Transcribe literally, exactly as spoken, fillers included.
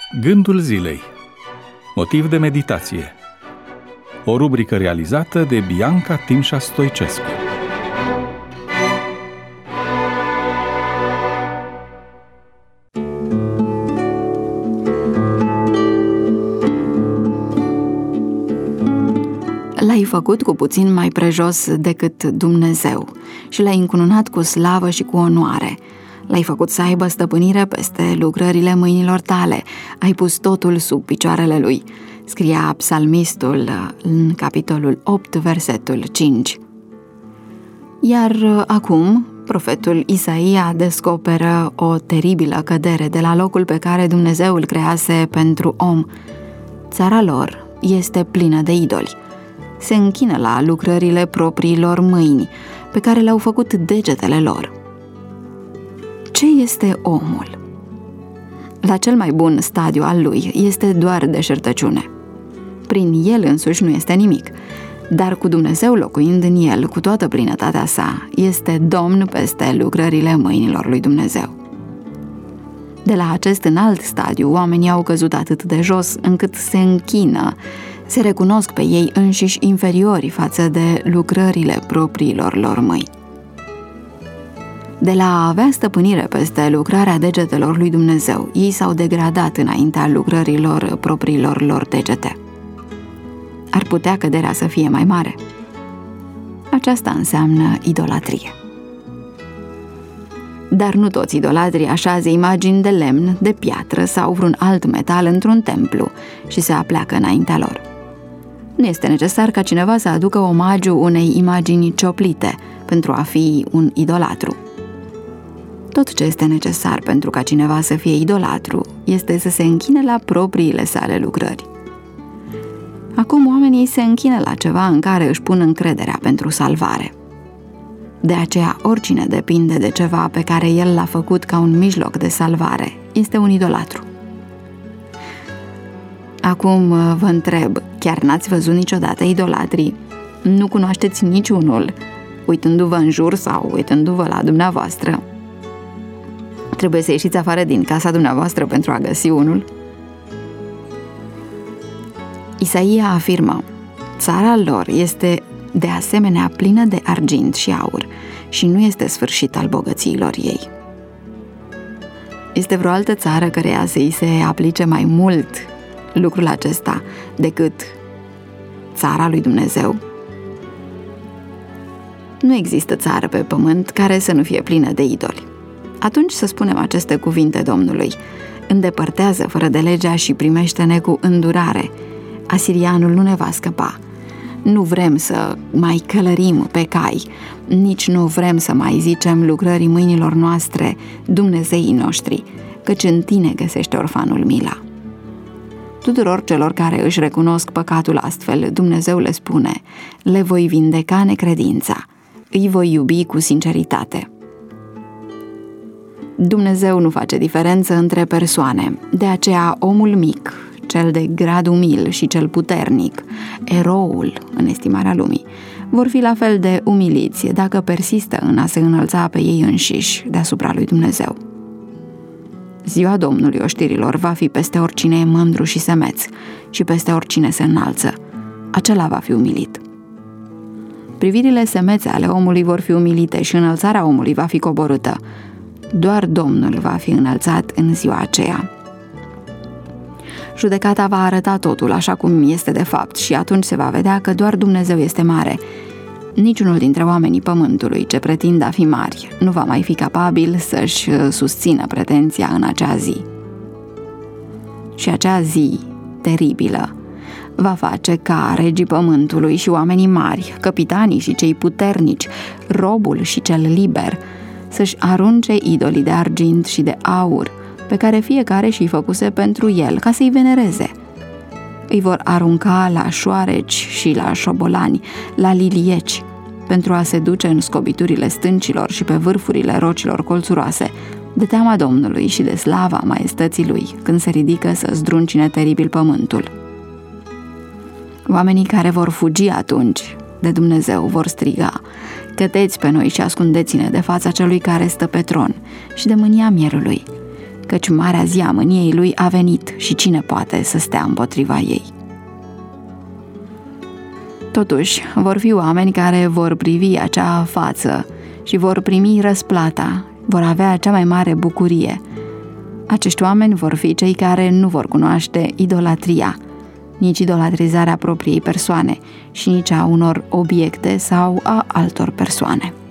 Gândul zilei. Motiv de meditație. O rubrică realizată de Bianca Timșa Stoicescu. L-ai făcut cu puțin mai prejos decât Dumnezeu și l-ai încununat cu slavă și cu onoare. L-ai făcut să aibă stăpânire peste lucrările mâinilor tale, ai pus totul sub picioarele lui, scria psalmistul în capitolul opt, versetul cinci. Iar acum, profetul Isaia descoperă o teribilă cădere de la locul pe care Dumnezeu îl crease pentru om. Țara lor este plină de idoli. Se închină la lucrările propriilor mâini, pe care le-au făcut degetele lor. Ce este omul? La cel mai bun stadiu al lui este doar deșertăciune. Prin el însuși nu este nimic, dar cu Dumnezeu locuind în el, cu toată plinătatea sa, este domn peste lucrările mâinilor lui Dumnezeu. De la acest înalt stadiu, oamenii au căzut atât de jos încât se închină, se recunosc pe ei înșiși inferiori față de lucrările propriilor lor mâini. De la a avea stăpânire peste lucrarea degetelor lui Dumnezeu, ei s-au degradat înaintea lucrărilor propriilor lor degete. Ar putea căderea să fie mai mare? Aceasta înseamnă idolatrie. Dar nu toți idolatrii așează imagini de lemn, de piatră sau vreun alt metal într-un templu și se apleacă înaintea lor. Nu este necesar ca cineva să aducă omagiu unei imagini cioplite pentru a fi un idolatru. Tot ce este necesar pentru ca cineva să fie idolatru este să se închine la propriile sale lucrări. Acum oamenii se închină la ceva în care își pun încrederea pentru salvare. De aceea, oricine depinde de ceva pe care el l-a făcut ca un mijloc de salvare este un idolatru. Acum vă întreb, chiar n-ați văzut niciodată idolatrii? Nu cunoașteți niciunul, uitându-vă în jur sau uitându-vă la dumneavoastră? Trebuie să ieșiți afară din casa dumneavoastră pentru a găsi unul? Isaia afirmă: țara lor este de asemenea plină de argint și aur și nu este sfârșit al bogățiilor ei. Este vreo altă țară căreia să-i se aplice mai mult lucrul acesta decât țara lui Dumnezeu? Nu există țară pe pământ care să nu fie plină de idoli. Atunci să spunem aceste cuvinte Domnului: îndepărtează fără de legea și primește-ne cu îndurare. Asirianul nu ne va scăpa. Nu vrem să mai călărim pe cai, nici nu vrem să mai zicem lucrării mâinilor noastre, Dumnezeii noștri, căci în tine găsește orfanul mila. Tuturor celor care își recunosc păcatul astfel, Dumnezeu le spune: le voi vindeca necredința, îi voi iubi cu sinceritate. Dumnezeu nu face diferență între persoane, de aceea omul mic, cel de grad umil și cel puternic, eroul în estimarea lumii, vor fi la fel de umiliți dacă persistă în a se înălța pe ei înșiși deasupra lui Dumnezeu. Ziua Domnului oștirilor va fi peste oricine e mândru și semeț și peste oricine se înalță. Acela va fi umilit. Privirile semețe ale omului vor fi umilite și înălțarea omului va fi coborâtă. Doar Domnul va fi înălțat în ziua aceea. Judecata va arăta totul așa cum este de fapt și atunci se va vedea că doar Dumnezeu este mare. Niciunul dintre oamenii pământului ce pretind a fi mari nu va mai fi capabil să-și susțină pretenția în acea zi. Și acea zi teribilă va face ca regii pământului și oamenii mari, capitanii și cei puternici, robul și cel liber, să-și arunce idolii de argint și de aur pe care fiecare și-i făcuse pentru el, ca să-i venereze. Îi vor arunca la șoareci și la șobolani, la lilieci, pentru a se duce în scobiturile stâncilor și pe vârfurile rocilor colțuroase, de teama Domnului și de slava maestății lui, când se ridică să zdruncine teribil pământul. Oamenii care vor fugi atunci de Dumnezeu vor striga: căteți pe noi și ascundeți-ne de fața celui care stă pe tron și de mânia mierului, căci marea zi a mâniei lui a venit și cine poate să stea împotriva ei. Totuși, vor fi oameni care vor privi acea față și vor primi răsplata, vor avea cea mai mare bucurie. Acești oameni vor fi cei care nu vor cunoaște idolatria, nici idolatrizarea propriei persoane și nici a unor obiecte sau a altor persoane.